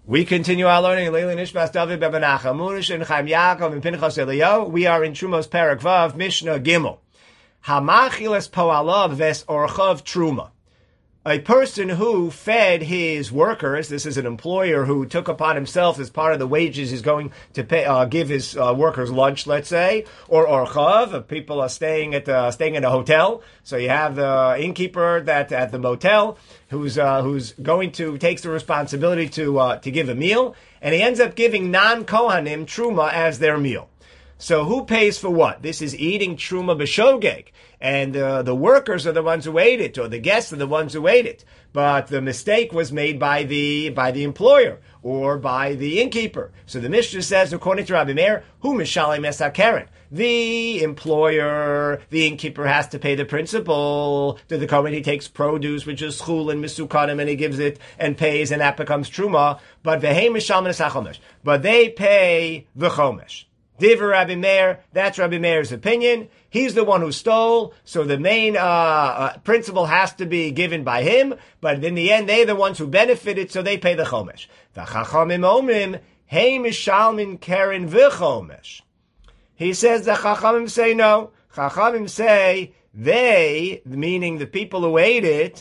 We continue our learning. We are in Trumos Perek Vav, Mishnah Gimel. Hamachilas po'alav ves orchav truma. A person who fed his workers, this is an employer who took upon himself as part of the wages he's going to pay, give his workers lunch, let's say, or orchav, people are staying in a hotel. So you have the innkeeper that at the motel who's going to takes the responsibility to give a meal, and he ends up giving non-kohanim truma as their meal. So who pays for what? This is eating truma b'shogeg, and the workers are the ones who ate it, or the guests are the ones who ate it. But the mistake was made by the employer or by the innkeeper. So the Mishnah says, according to Rabbi Meir, hu mishalem es hakeren. The employer, the innkeeper, has to pay the principal. To the Kohen, he takes produce, which is chul and misukanim, and he gives it and pays, and that becomes truma. But v'hei mishalem es hachomesh. But they pay the chomesh. Divrei Rabbi Meir, that's Rabbi Meir's opinion. He's the one who stole, so the main principal has to be given by him, but in the end, they're the ones who benefited, so they pay the chomesh. The chachamim omrim, hey mishalmin keren v'chomesh. He says the chachamim say no. Chachamim say they, meaning the people who ate it,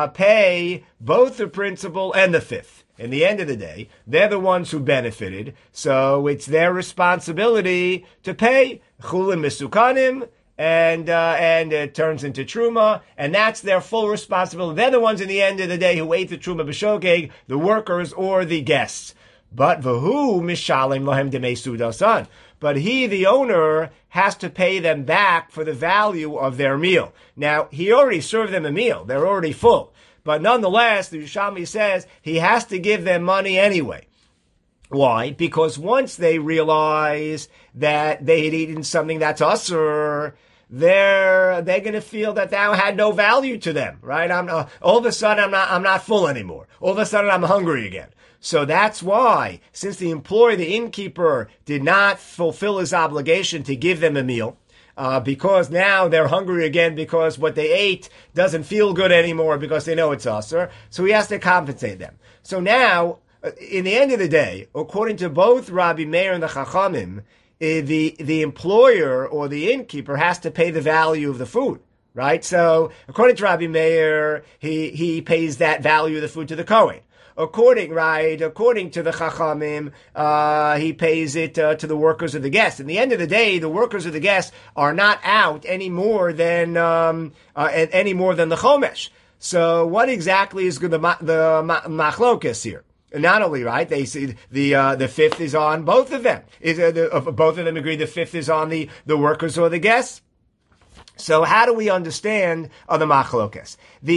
pay both the principal and the fifth. In the end of the day, they're the ones who benefited, so it's their responsibility to pay chulin misukanim, and it turns into truma, and that's their full responsibility. They're the ones in the end of the day who ate the truma b'shogeg, the workers or the guests. But v'hu mishalem lohem demei sudasan. But he, the owner, has to pay them back for the value of their meal. Now, he already served them a meal. They're already full. But nonetheless, the Yerushalmi says he has to give them money anyway. Why? Because once they realize that they had eaten something that's usur, they're going to feel that had no value to them, right? All of a sudden I'm not full anymore. All of a sudden I'm hungry again. So that's why, since the employer, the innkeeper, did not fulfill his obligation to give them a meal, because now they're hungry again because what they ate doesn't feel good anymore because they know it's usur, so he has to compensate them. So now, in the end of the day, according to both Rabbi Meir and the Chachamim, the employer or the innkeeper has to pay the value of the food, right? So, according to Rabbi Meir, he pays that value of the food to the Kohen. According to the Chachamim, he pays it to the workers of the guests. In the end of the day, the workers of the guests are not out any more than the Chomesh. So, what exactly is the machlokas here? Not only, right, they see the fifth is on both of them. Both of them agree the fifth is on the workers or the guests? So how do we understand the machlokas?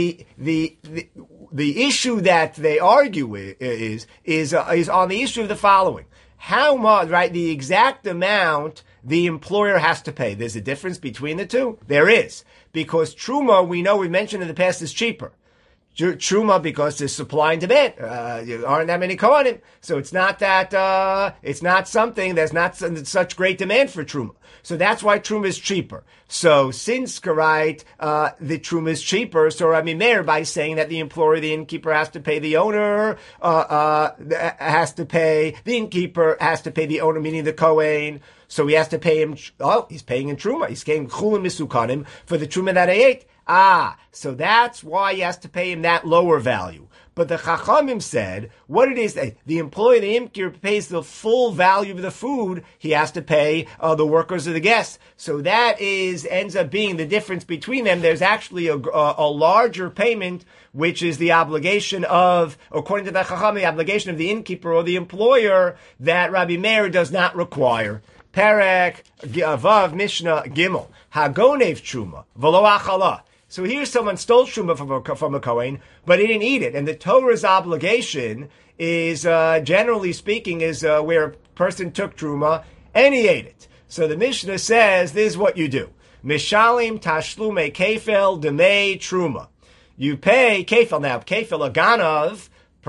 The issue that they argue is on the issue of the following: how much, right? The exact amount the employer has to pay. There's a difference between the two. There is, because truma, we mentioned in the past, is cheaper. Truma, because there's supply and demand. There aren't that many kohanim, so it's not that it's not something. There's not such great demand for truma. So that's why truma is cheaper. So since the truma is cheaper, so Rabbi Meir, by saying that the employer, the innkeeper, has to pay the owner, the innkeeper has to pay the owner, meaning the kohen. So he has to pay him. Oh, he's paying in truma. He's paying chulin misukanim for the truma that he ate. So that's why he has to pay him that lower value. But the Chachamim said, what it is, the employee, the innkeeper, pays the full value of the food, he has to pay the workers or the guests. So that ends up being the difference between them. There's actually a larger payment, which is the obligation of, according to the Chachamim, the obligation of the innkeeper or the employer that Rabbi Meir does not require. Perek Vav Mishnah Gimel Hagonev Truma V'lo Achala. So here someone stole truma from a kohen, but he didn't eat it. And the Torah's obligation is, generally speaking, is where a person took truma and he ate it. So the Mishnah says, this is what you do. Mishalim tashlume kefel demei truma. You pay kefel. Now, kefel, a ganav,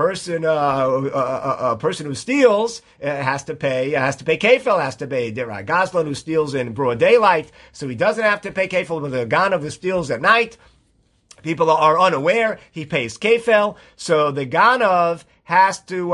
a person who steals has to pay kefel, has to pay Gazlan, who steals in broad daylight, so he doesn't have to pay kefel. But the ganav who steals at night, people are unaware, he pays kefel. So the ganav has to,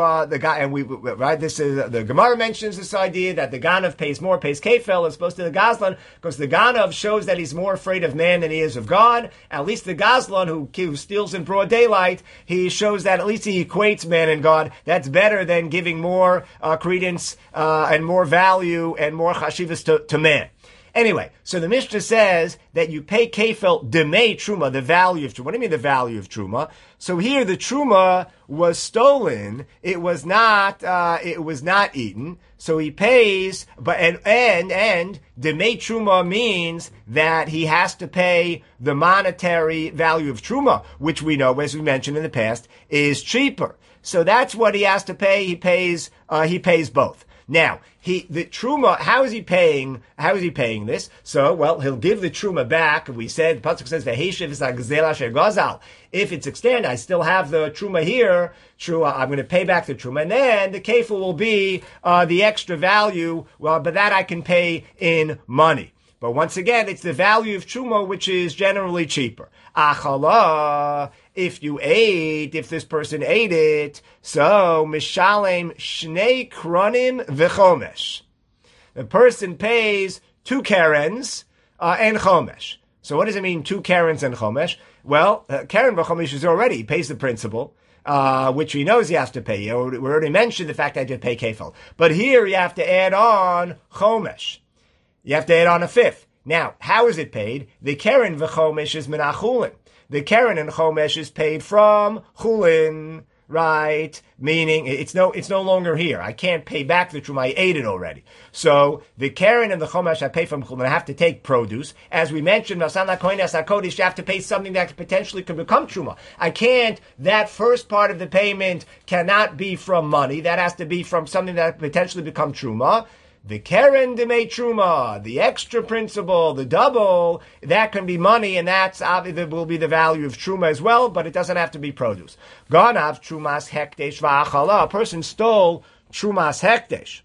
this is, the Gemara mentions this idea that the Ganav pays more, pays Kefel, as opposed to the Gazlan, because the Ganav shows that he's more afraid of man than he is of God. At least the Gazlan, who steals in broad daylight, he shows that at least he equates man and God. That's better than giving more credence and more value and more chashivas to man. Anyway, so the Mishnah says that you pay kefel demei truma, the value of truma. What do you mean the value of truma? So here the truma was stolen. It was not eaten. So he pays, but and demei truma means that he has to pay the monetary value of truma, which we know, as we mentioned in the past, is cheaper. So that's what he has to pay. He pays both. Now, the truma, how is he paying this? So, well, he'll give the truma back. We said, the pasuk says, "V'heishiv v'sagzela shegazal." If it's extended, I still have the truma here. Truma, I'm going to pay back the truma, and then the kefil will be the extra value. Well, but that I can pay in money. But once again, it's the value of truma which is generally cheaper. Achala, if this person ate it, so mishalem shnei kronim v'chomesh. The person pays 2 kerens and chomesh. So what does it mean, 2 kerens and chomesh? Well, keren v'chomesh is already, he pays the principal, which he knows he has to pay. We already mentioned the fact that you pay kefil. But here you have to add on chomesh. You have to add on a 5th. Now, how is it paid? The keren v'chomesh is minachulin. The keren and chomesh is paid from chulin, right? Meaning it's no longer here. I can't pay back the truma. I ate it already. So the keren and the chomesh I pay from chulin. I have to take produce. As we mentioned, you have to pay something that potentially could become truma. I can't. That first part of the payment cannot be from money. That has to be from something that potentially become truma. The keren demei truma, the extra principal, the double, that can be money, and that's obviously will be the value of truma as well, but it doesn't have to be produce. Ganav trumas hekdesh va'achala. A person stole trumas hekdesh.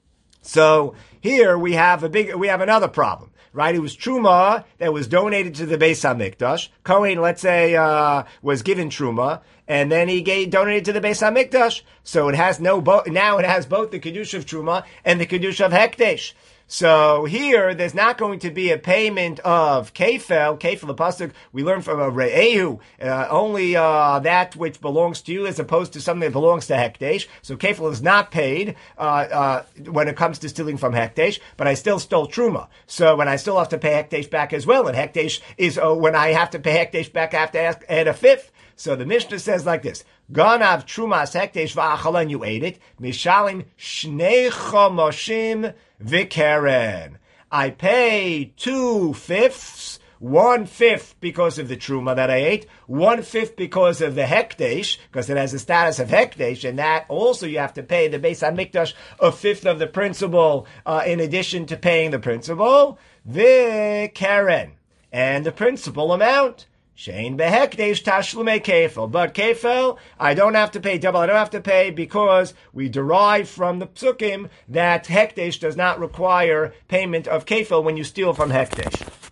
So here we have another problem. Right, it was truma that was donated to the Beis Hamikdash. Kohen, let's say, was given truma, and then he donated to the Beis Hamikdash. So it has now it has both the kedusha of truma and the kedusha of hekdesh. So here, there's not going to be a payment of kefel. Kefel, the pasuk we learned from Re'ehu, only that which belongs to you, as opposed to something that belongs to hekdesh. So kefel is not paid when it comes to stealing from hekdesh. But I still stole truma, so when I still have to pay hekdesh back as well. And hekdesh is when I have to pay hekdesh back, I have to add a 5th. So the Mishnah says like this: Ganav trumas hekdesh va'achala, and you ate it. Mishalim shnei chomoshim v'keren. I pay 2/5, 1/5 because of the truma that I ate, 1/5 because of the hekdesh, because it has the status of hekdesh, and that also you have to pay the Beis Hamikdash a 5th of the principal, in addition to paying the principal, v'keren, and the principal amount. Shein behekdesh tashlume kefel. But kefel, I don't have to pay double. I don't have to pay because we derive from the psukim that hekdesh does not require payment of kefel when you steal from hekdesh.